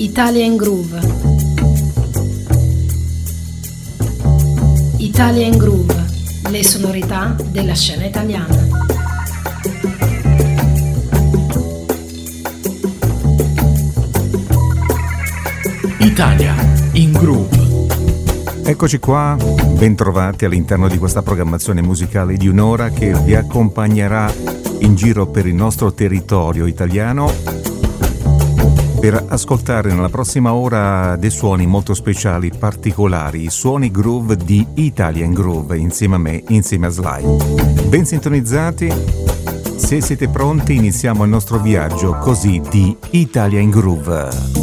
Italian Groove. Italian Groove, le sonorità della scena italiana. Italia in Groove. Eccoci qua, bentrovati all'interno di questa programmazione musicale di un'ora che vi accompagnerà in giro per il nostro territorio italiano per ascoltare nella prossima ora dei suoni molto speciali, particolari, i suoni groove di Italian Groove, insieme a me, insieme a Sly. Ben sintonizzati, se siete pronti iniziamo il nostro viaggio così di Italian Groove.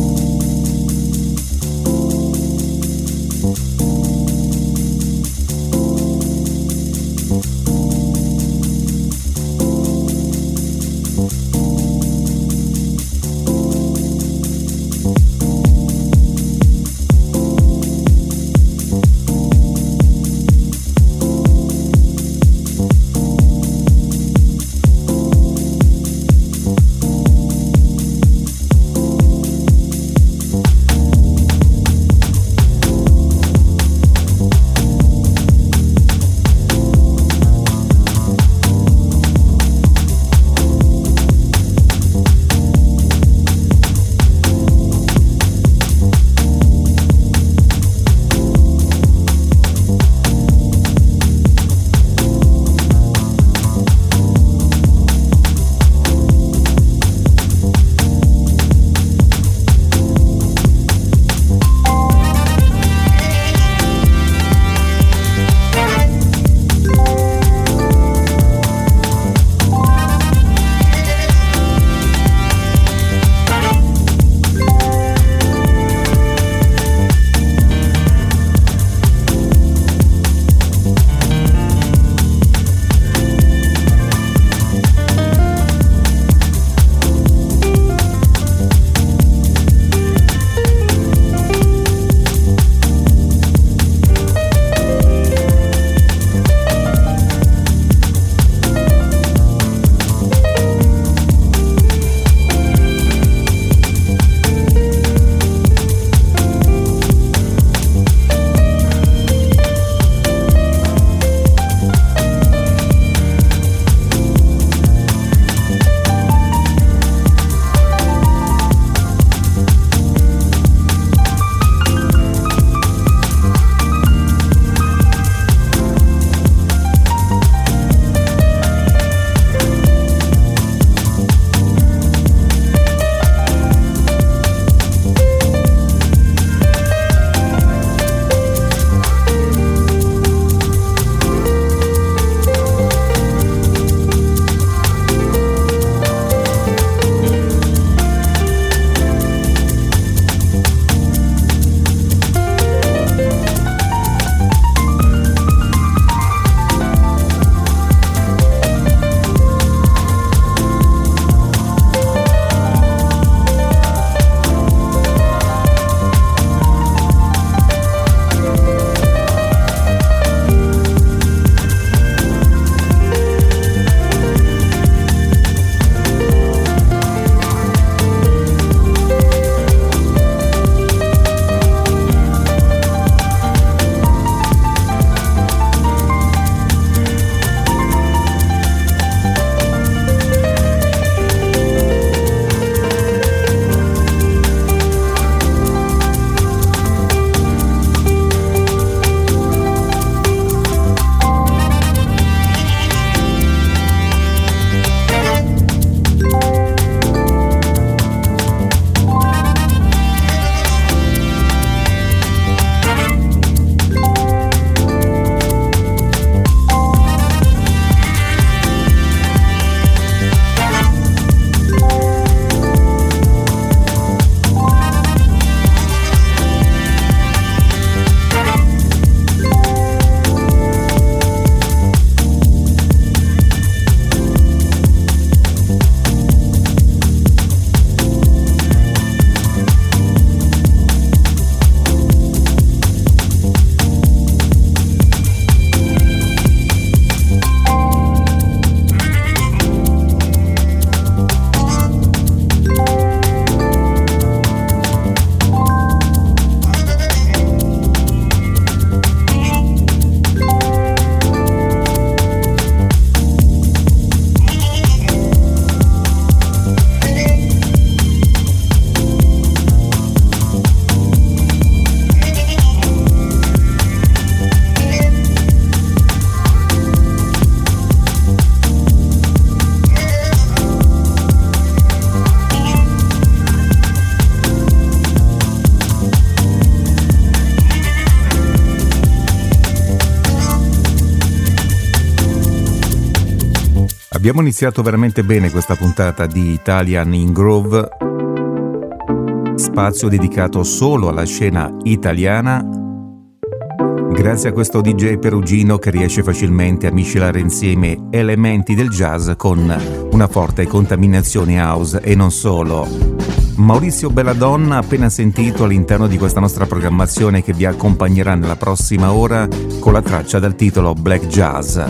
Abbiamo iniziato veramente bene questa puntata di Italian in Groove, spazio dedicato solo alla scena italiana, grazie a questo DJ perugino che riesce facilmente a miscelare insieme elementi del jazz con una forte contaminazione house e non solo. Maurizio Belladonna, appena sentito all'interno di questa nostra programmazione che vi accompagnerà nella prossima ora con la traccia dal titolo Black Jazz.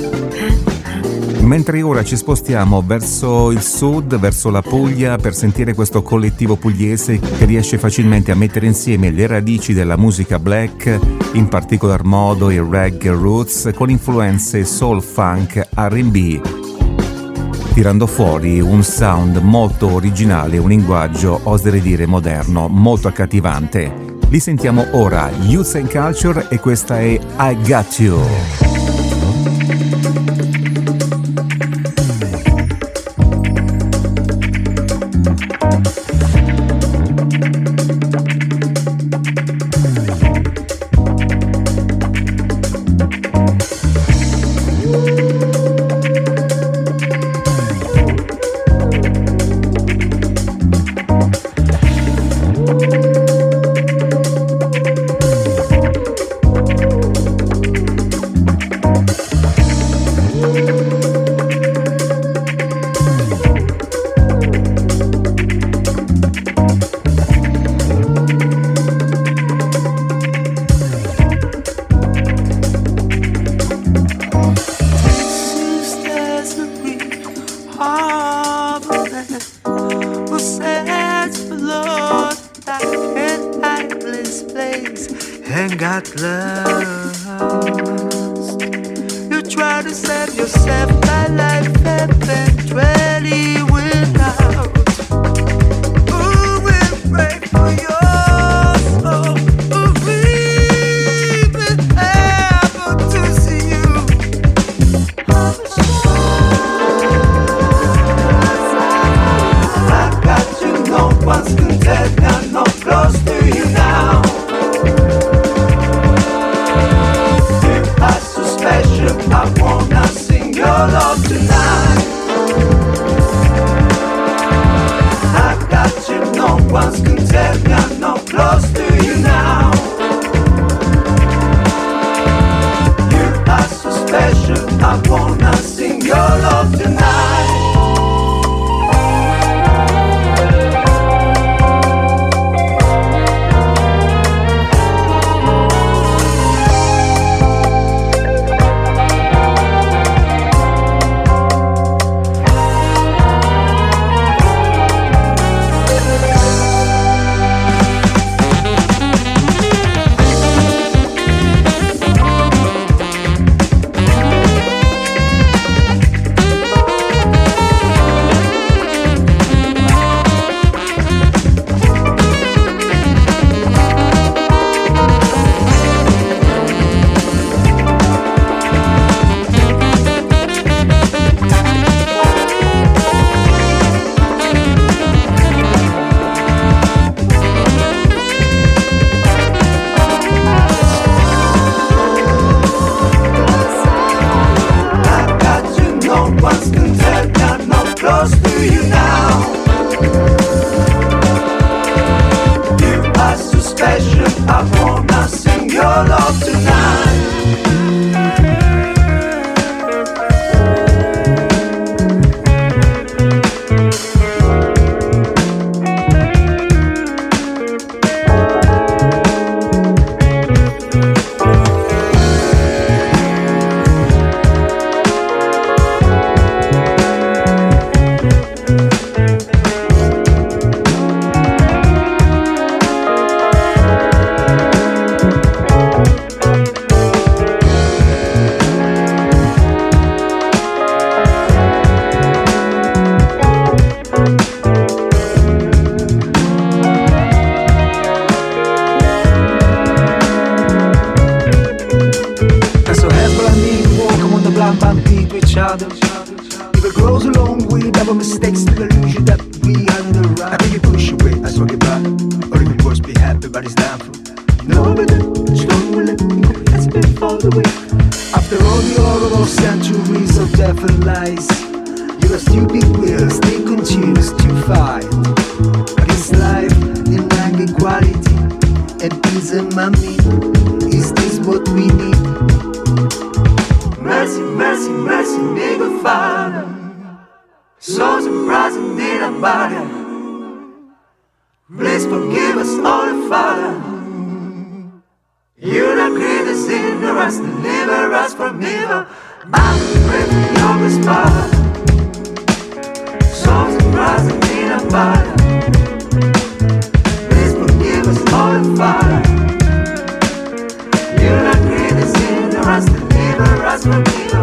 Mentre ora ci spostiamo verso il sud, verso la Puglia, per sentire questo collettivo pugliese che riesce facilmente a mettere insieme le radici della musica black, in particolar modo il reggae roots, con influenze soul funk R&B, tirando fuori un sound molto originale, un linguaggio, oserei dire, moderno, molto accattivante. Li sentiamo ora, Youth and Culture, e questa è I Got You. After all the horrible centuries of death and lies, We're stupid, we're still continues to fight. This life denying equality and peace and money. Is this what we need? Mercy, mercy, mercy, nigga Father. So surprising in our body. Please forgive us, Holy Father. You not create us in the rest, deliver us from evil. I'm pray for your response. So surprising in our body. Please forgive us, Holy Father. You not create us in the rest, deliver us from evil.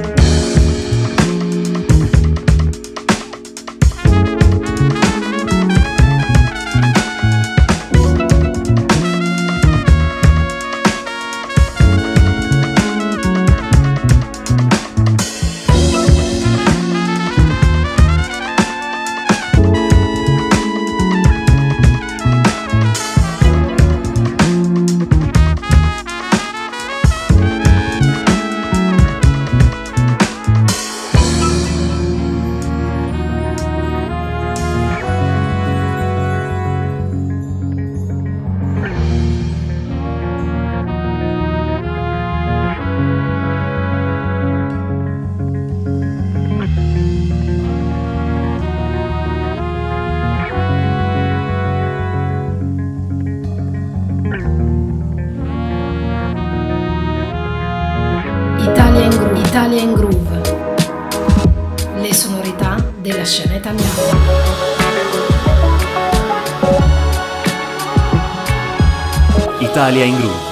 Italia in Groove, le sonorità della scena italiana. Italia in Groove.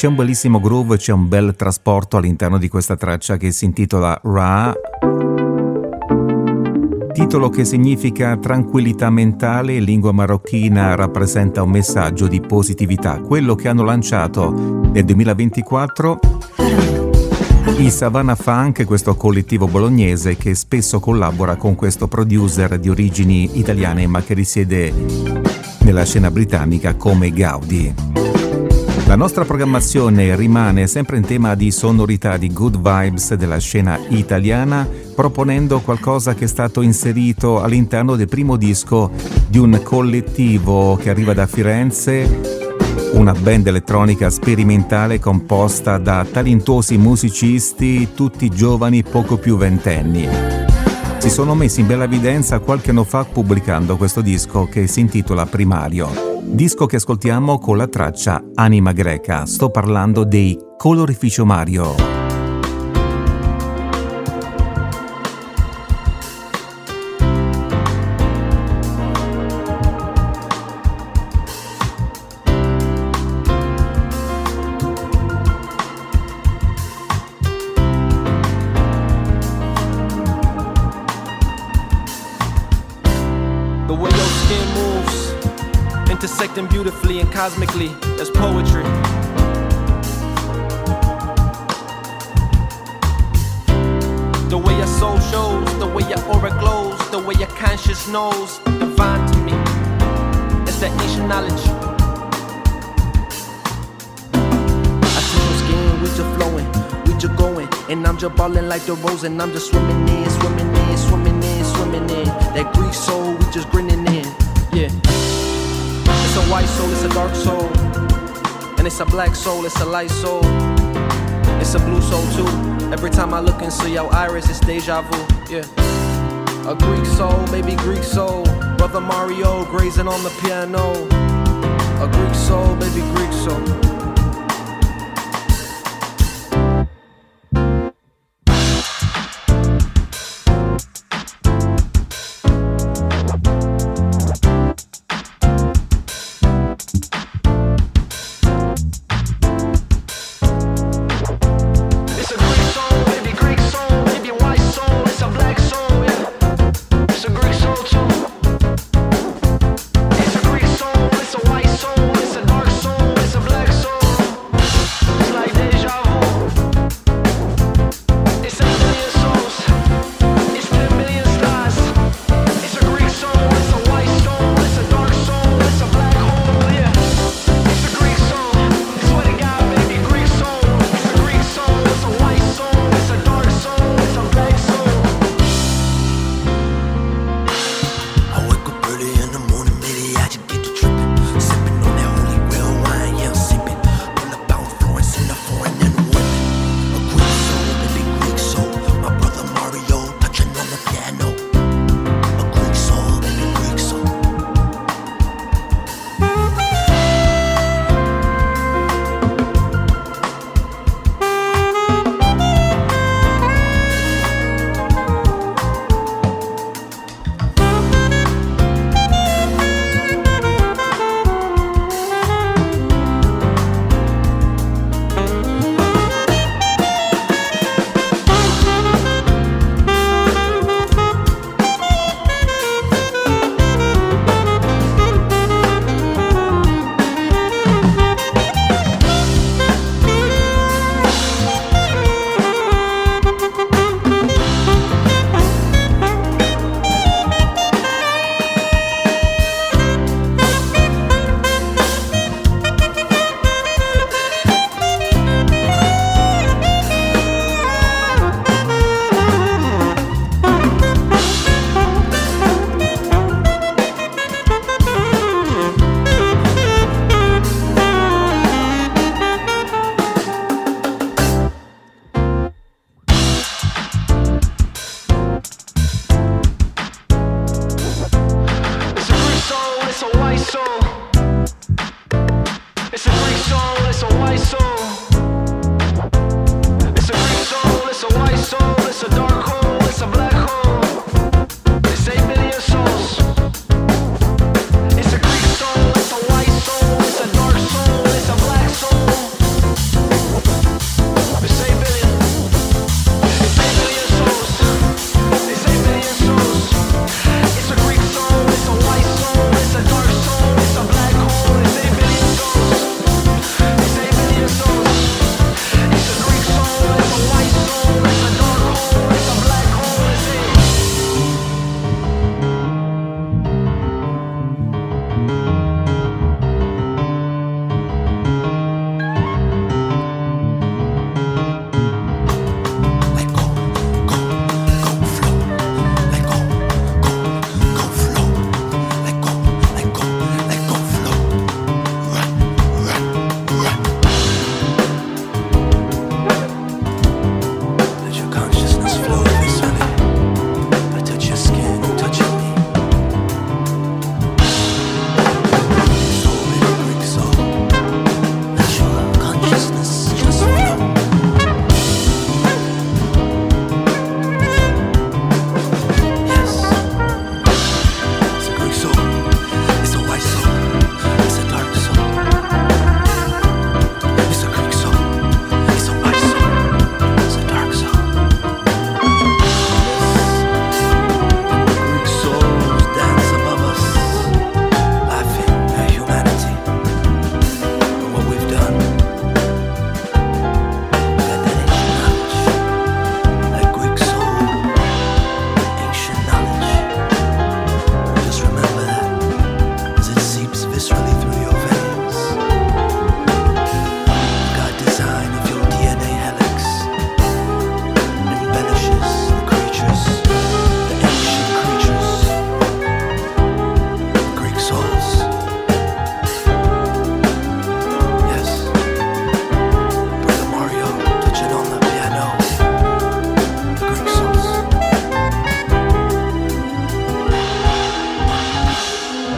C'è un bellissimo groove, c'è un bel trasporto all'interno di questa traccia che si intitola Ra, titolo che significa tranquillità mentale. In lingua marocchina rappresenta un messaggio di positività, quello che hanno lanciato nel 2024 i Savannah Funk, questo collettivo bolognese che spesso collabora con questo producer di origini italiane ma che risiede nella scena britannica come Gaudi. La nostra programmazione rimane sempre in tema di sonorità, di good vibes della scena italiana, proponendo qualcosa che è stato inserito all'interno del primo disco di un collettivo che arriva da Firenze, una band elettronica sperimentale composta da talentuosi musicisti, tutti giovani, poco più ventenni. Si sono messi in bella evidenza qualche anno fa pubblicando questo disco che si intitola Primario. Disco che ascoltiamo con la traccia Anima Greca. Sto parlando dei Colorificio Mario. Intersecting beautifully and cosmically as poetry. The way your soul shows, the way your aura glows, the way your conscience knows, divine to me. It's that ancient knowledge. I see your skin, we just flowing, we just going, and I'm just balling like the rose, and I'm just swimming in, swimming in, swimming in, swimming in. That Greek soul, we just grinning in, yeah. It's a white soul, it's a dark soul, and it's a black soul, it's a light soul, it's a blue soul too. Every time I look into your iris, it's deja vu, yeah. A Greek soul, baby Greek soul, Brother Mario grazing on the piano. A Greek soul, baby Greek soul. It's a Greek soul, it's a white soul, it's a dark soul, it's a black soul.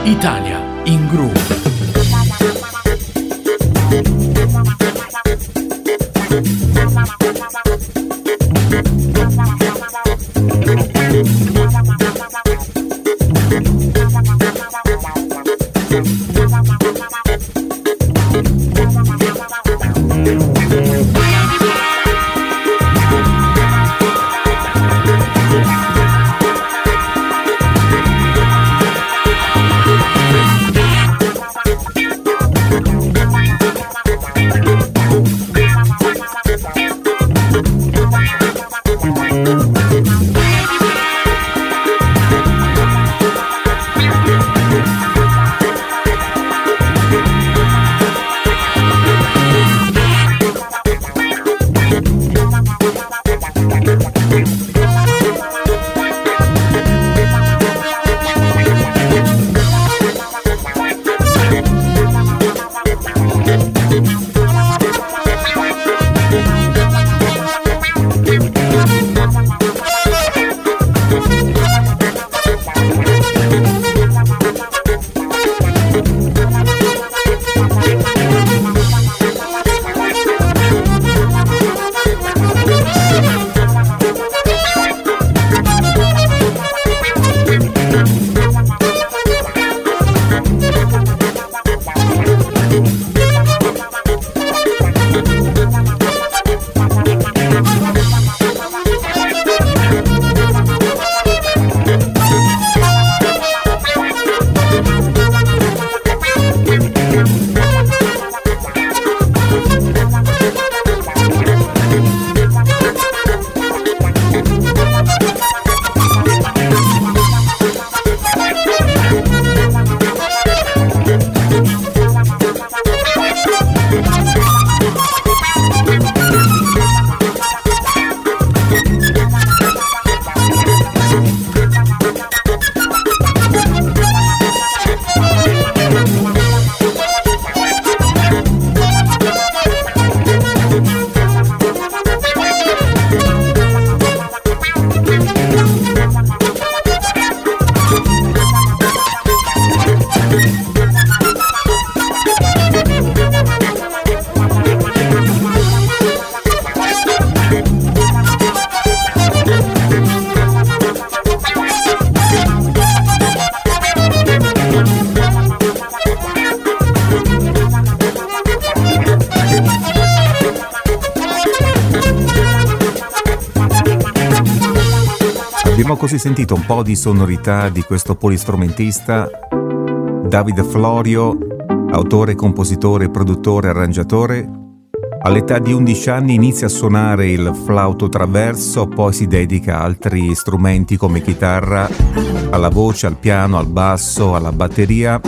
Italia in Groove. Abbiamo così sentito un po' di sonorità di questo polistrumentista Davide Florio, autore, compositore, produttore, arrangiatore. All'età di 11 anni inizia a suonare il flauto traverso, poi si dedica a altri strumenti come chitarra, alla voce, al piano, al basso, alla batteria.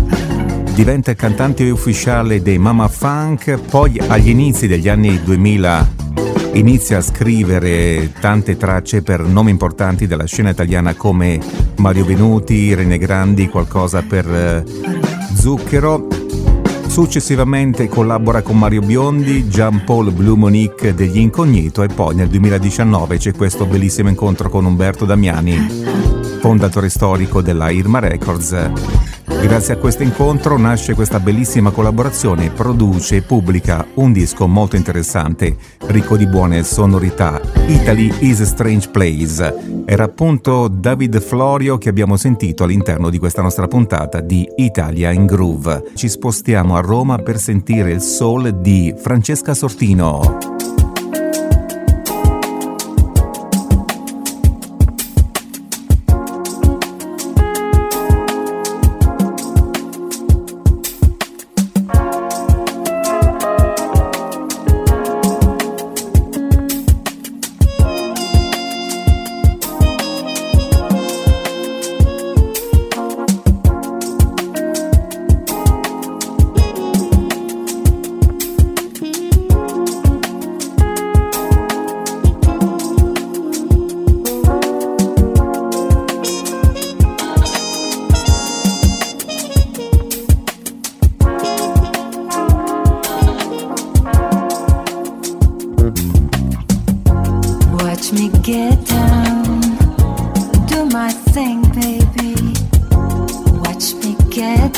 Diventa cantante ufficiale dei Mama Funk, poi agli inizi degli anni 2000 inizia a scrivere tante tracce per nomi importanti della scena italiana come Mario Venuti, Rene Grandi, qualcosa per Zucchero. Successivamente collabora con Mario Biondi, Jean Paul Blue Monique degli Incognito e poi nel 2019 c'è questo bellissimo incontro con Umberto Damiani, fondatore storico della Irma Records. Grazie a questo incontro nasce questa bellissima collaborazione, produce e pubblica un disco molto interessante, ricco di buone sonorità. Italy is a Strange Place. Era appunto David Florio che abbiamo sentito all'interno di questa nostra puntata di Italia in Groove. Ci spostiamo a Roma per sentire il soul di Francesca Sortino.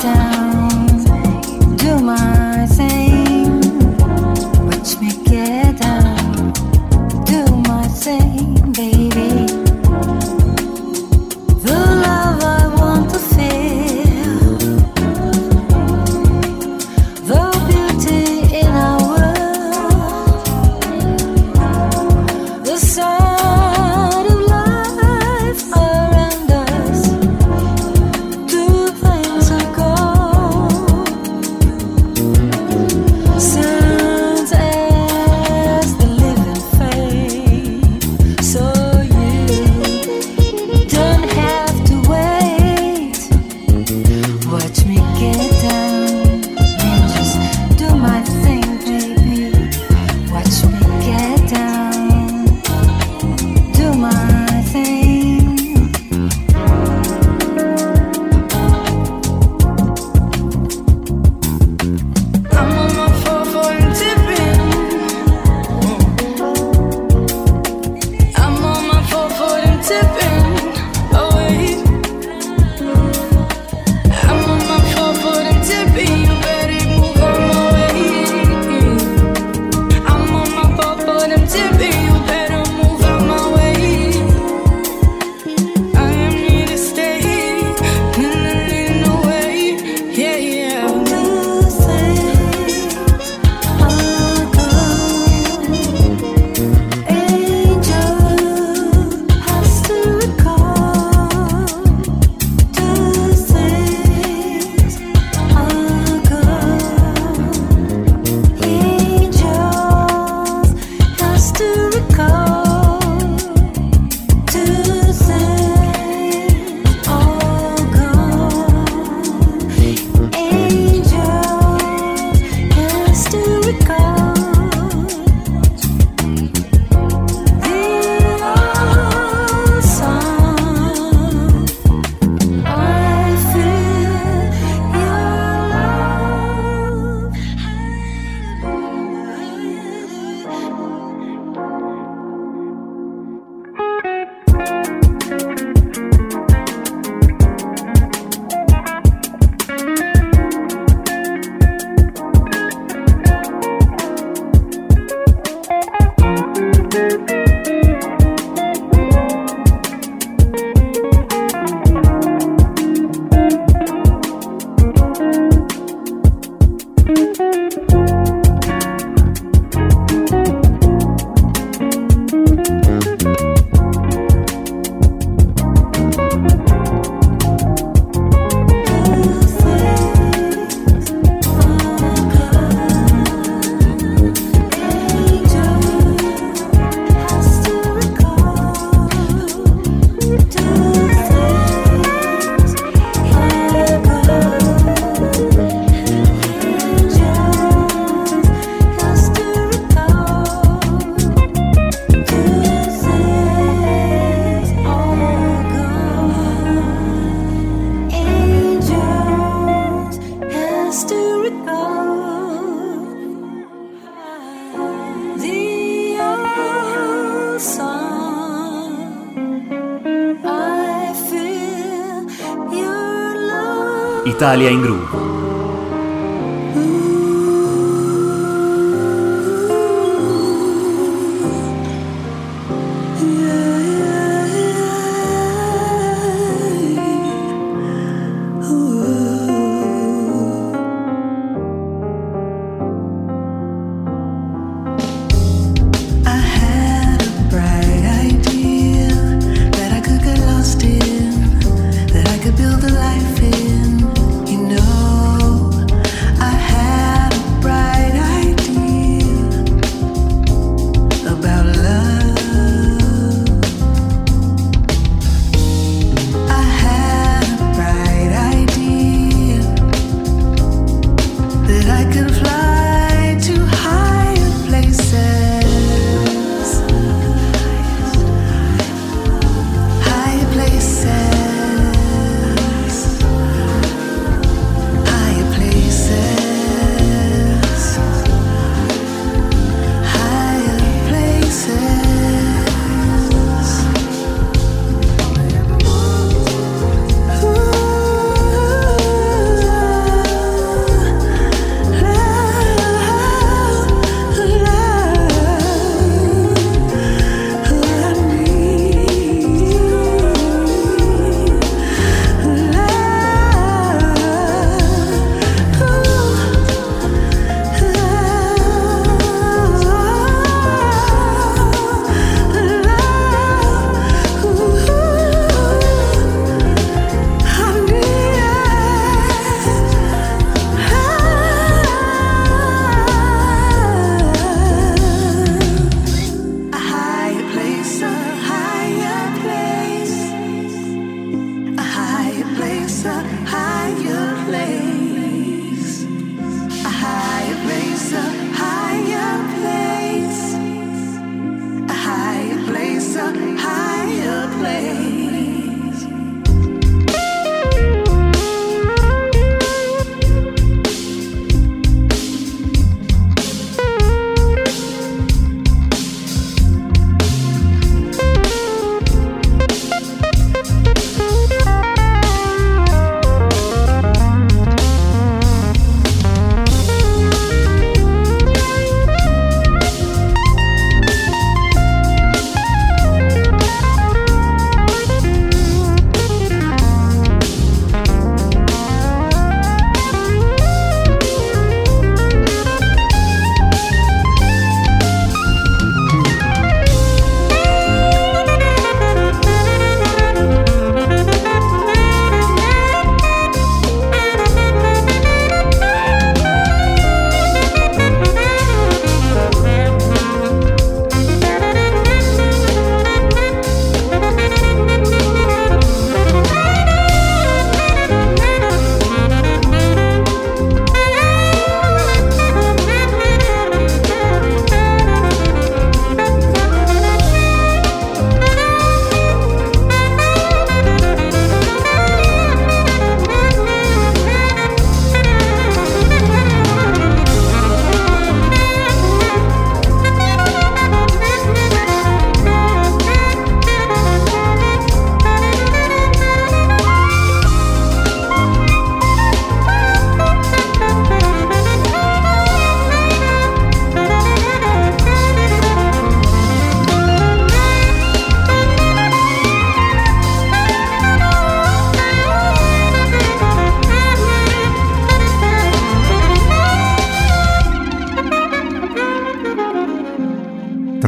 Italia in Groove. Build a life in, you know.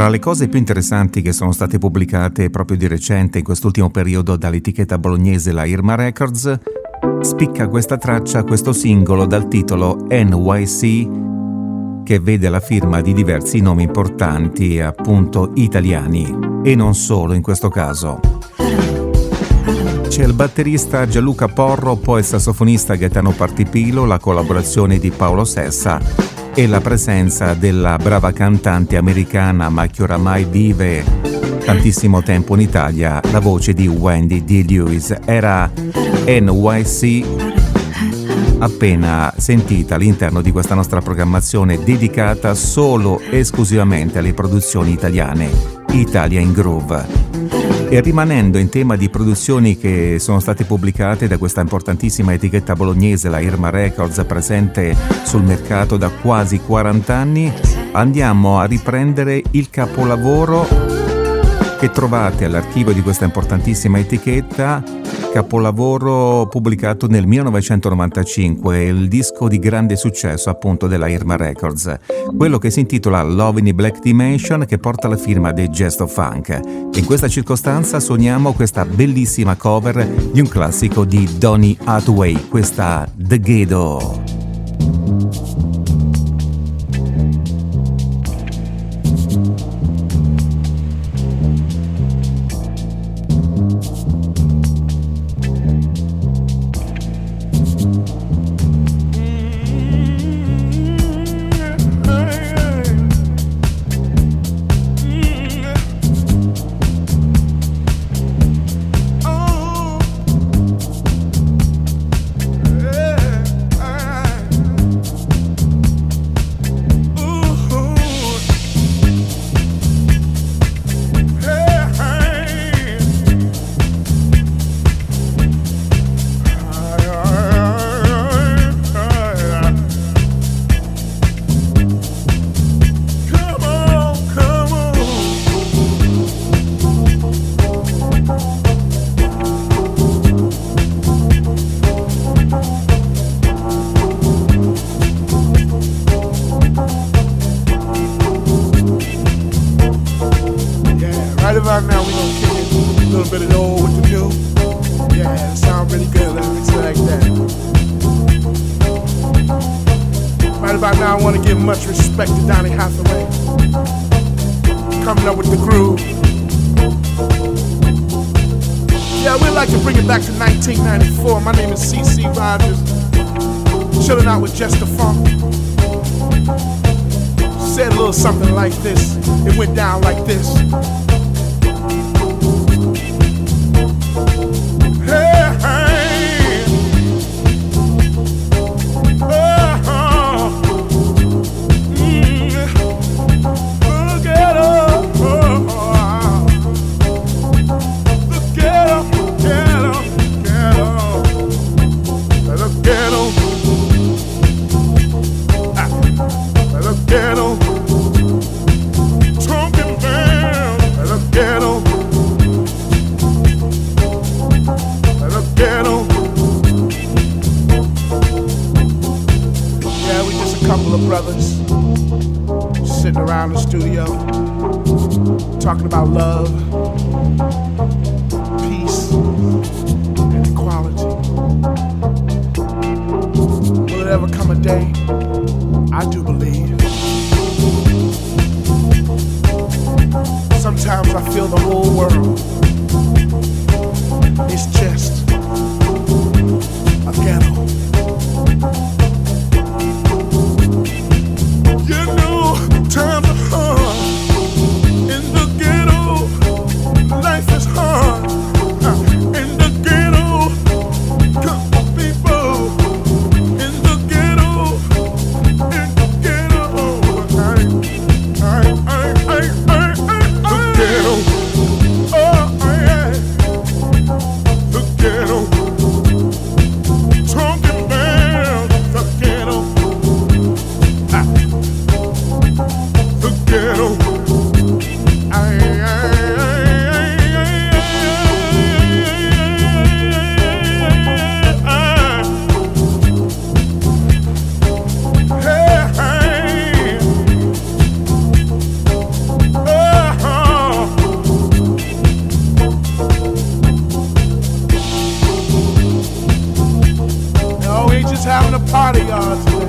Tra le cose più interessanti che sono state pubblicate proprio di recente in quest'ultimo periodo dall'etichetta bolognese la Irma Records, spicca questa traccia, questo singolo dal titolo NYC, che vede la firma di diversi nomi importanti, appunto italiani, e non solo in questo caso. C'è il batterista Gianluca Porro, poi il sassofonista Gaetano Partipilo, la collaborazione di Paolo Sessa e la presenza della brava cantante americana, ma che oramai vive tantissimo tempo in Italia, la voce di Wendy D. Lewis. Era NYC, appena sentita all'interno di questa nostra programmazione dedicata solo e esclusivamente alle produzioni italiane, Italia in Groove. E rimanendo in tema di produzioni che sono state pubblicate da questa importantissima etichetta bolognese, la Irma Records, presente sul mercato da quasi 40 anni, andiamo a riprendere il capolavoro che trovate all'archivio di questa importantissima etichetta, capolavoro pubblicato nel 1995, il disco di grande successo appunto della Irma Records, quello che si intitola Love in the Black Dimension, che porta la firma dei Gesto Funk. In questa circostanza suoniamo questa bellissima cover di un classico di Donny Hathaway, questa The Ghetto. Much respect to Donny Hathaway, coming up with the groove. Yeah, we'd like to bring it back to 1994. My name is C.C. Rogers, chilling out with Just the Funk. Said a little something like this. It went down like this. Hey, hey. Brothers sitting around the studio talking about love, peace, and equality. Will it ever come a day? I do believe. Sometimes I feel the whole world is just a ghetto. Times are hard in the ghetto. Life is hard in the ghetto. Come on, people, in the ghetto, in the ghetto. The ghetto. Oh. just having a party, y'all, today.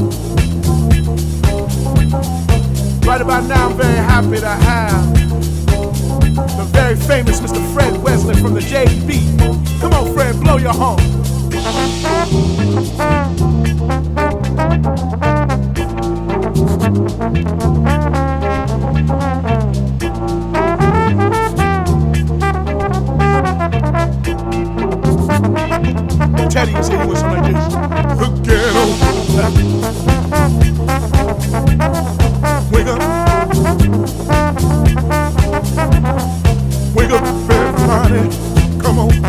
Right about now, I'm very happy to have the very famous Mr. Fred Wesley from the JB. Come on, Fred, blow your horn. Teddy was here with something like this. The ghetto. Wake up. Wake up, everybody. Come on.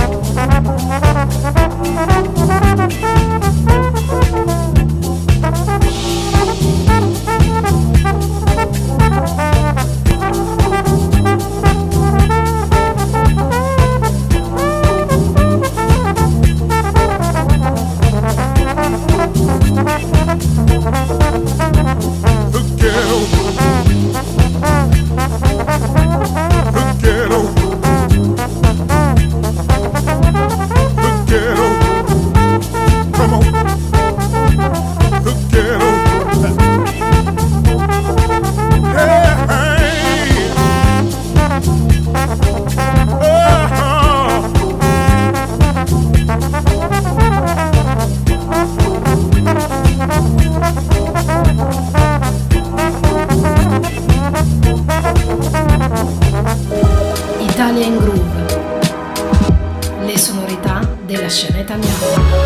Italia in Groove, le sonorità della scena italiana.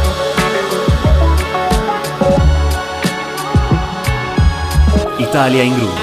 Italia in Groove.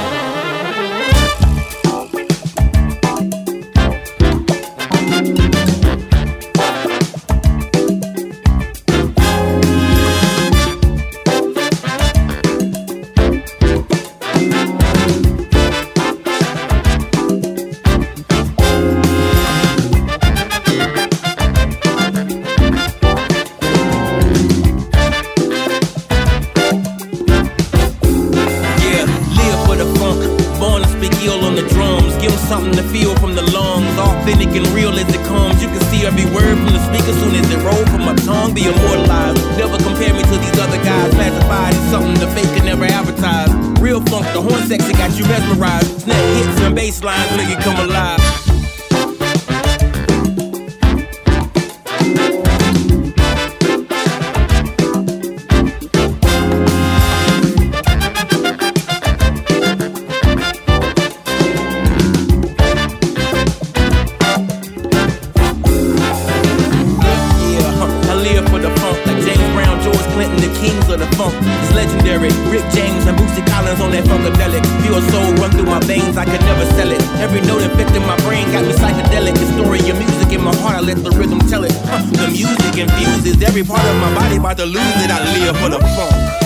Something to feel from the lungs, authentic and real as it comes. You can see every word from the speaker soon as it rolls from my tongue. Be immortalized. Never compare me to these other guys. Classified as something the fake can never advertise. Real funk, the horn section got you mesmerized. Snap hits and bass lines make it come alive. Rick James and Bootsy Collins on that funkadelic. Pure soul run through my veins, I could never sell it. Every note infecting my brain got me psychedelic. The story of music in my heart, I let the rhythm tell it. The music infuses every part of my body, about to lose it. I live for the funk.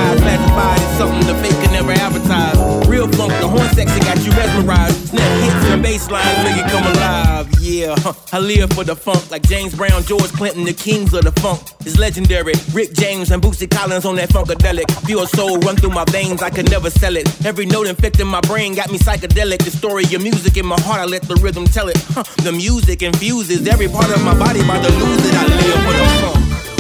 Something the fake can never advertise. Real funk, the horn section got you mesmerized. Snap hits the bass lines make it come alive. Yeah, I live for the funk like James Brown, George Clinton, the kings of the funk. It's legendary. Rick James and Bootsy Collins on that funkadelic. Pure soul run through my veins, I could never sell it. Every note infecting my brain got me psychedelic. The story of music in my heart, I let the rhythm tell it. The music infuses every part of my body, by the lose it. I live for the funk.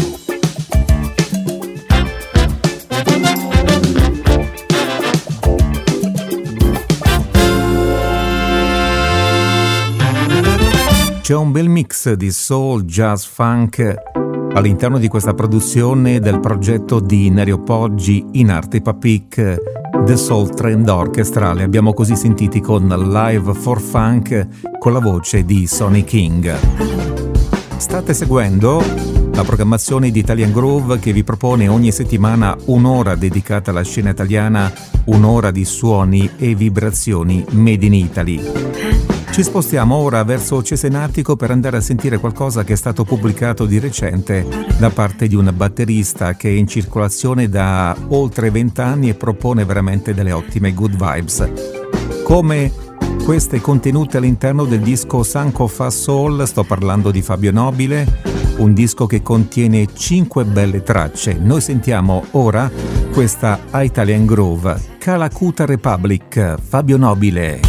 C'è un bel mix di soul, jazz, funk all'interno di questa produzione del progetto di Nerio Poggi in arte Papik, The Soul Trend Orchestra. Li abbiamo così sentiti con Live for Funk con la voce di Sonny King. State seguendo la programmazione di Italian Groove che vi propone ogni settimana un'ora dedicata alla scena italiana, un'ora di suoni e vibrazioni made in Italy. Ci spostiamo ora verso Cesenatico per andare a sentire qualcosa che è stato pubblicato di recente da parte di un batterista che è in circolazione da oltre 20 anni e propone veramente delle ottime good vibes. Come queste contenute all'interno del disco Sanco Fa Soul, sto parlando di Fabio Nobile, un disco che contiene 5 belle tracce. Noi sentiamo ora questa Italian Groove, Calacuta Republic, Fabio Nobile.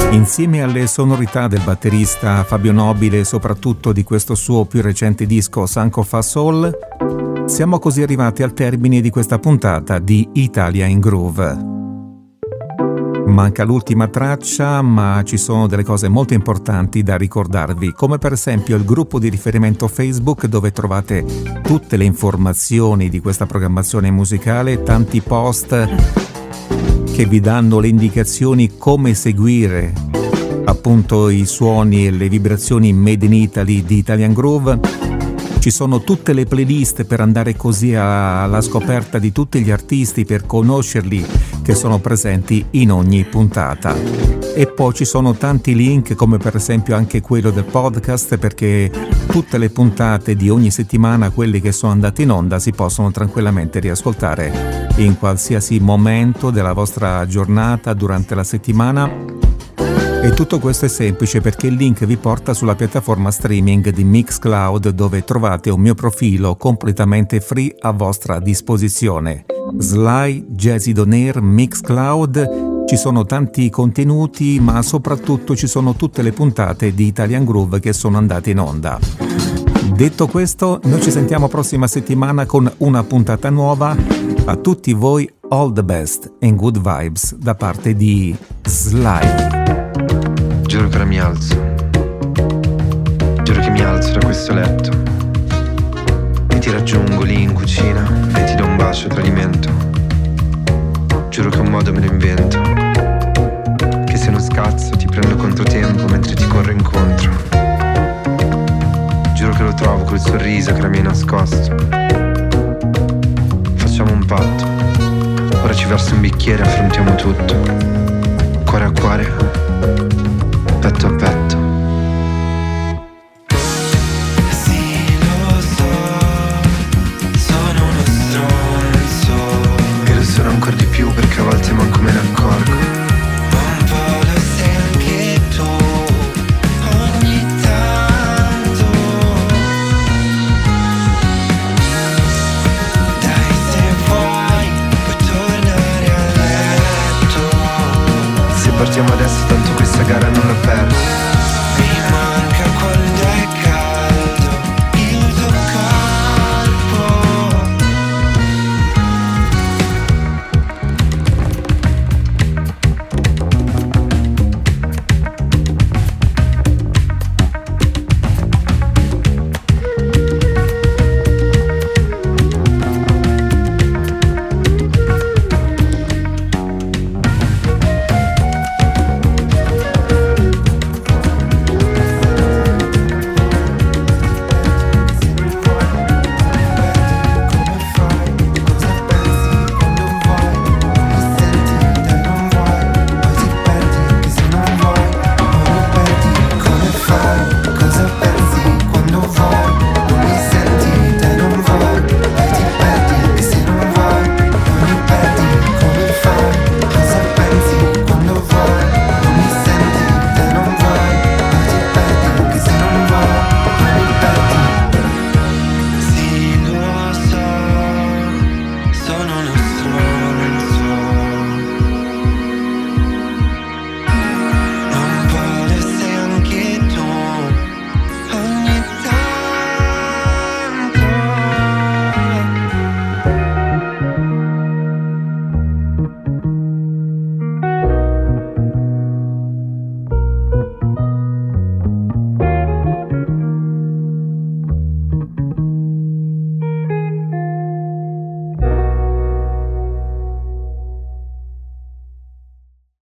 Insieme alle sonorità del batterista Fabio Nobile, soprattutto di questo suo più recente disco Sanko Fa Soul, siamo così arrivati al termine di questa puntata di Italia in Groove. Manca l'ultima traccia, ma ci sono delle cose molto importanti da ricordarvi, come per esempio il gruppo di riferimento Facebook dove trovate tutte le informazioni di questa programmazione musicale, tanti post che vi danno le indicazioni come seguire appunto i suoni e le vibrazioni made in Italy di Italian Groove. Ci sono tutte le playlist per andare così alla scoperta di tutti gli artisti, per conoscerli, che sono presenti in ogni puntata. E poi ci sono tanti link, come per esempio anche quello del podcast, perché tutte le puntate di ogni settimana, quelle che sono andate in onda, si possono tranquillamente riascoltare in qualsiasi momento della vostra giornata durante la settimana. E tutto questo è semplice perché il link vi porta sulla piattaforma streaming di Mixcloud, dove trovate un mio profilo completamente free a vostra disposizione. Sly Jazzy On Air Mixcloud, ci sono tanti contenuti, ma soprattutto ci sono tutte le puntate di Italian Groove che sono andate in onda. Detto questo, noi ci sentiamo prossima settimana con una puntata nuova. A tutti voi all the best and good vibes da parte di Sly. Giuro che ora mi alzo. Giuro che mi alzo da questo letto e ti raggiungo lì in cucina e ti do un bacio a tradimento. Giuro che un modo me lo invento, che se non scazzo ti prendo controtempo mentre ti corro incontro. Giuro che lo trovo quel sorriso che era mi hai nascosto. Facciamo un patto. Ora ci verso un bicchiere e affrontiamo tutto. Cuore a cuore, petto a petto. Sì, lo so, sono uno stronzo. E lo sono ancora di più perché a volte manco me ne accorgo. Un po' lo sei anche tu, ogni tanto. Dai, se vuoi, puoi tornare a letto. Se partiamo adesso tanto questa gara non l'ho persa.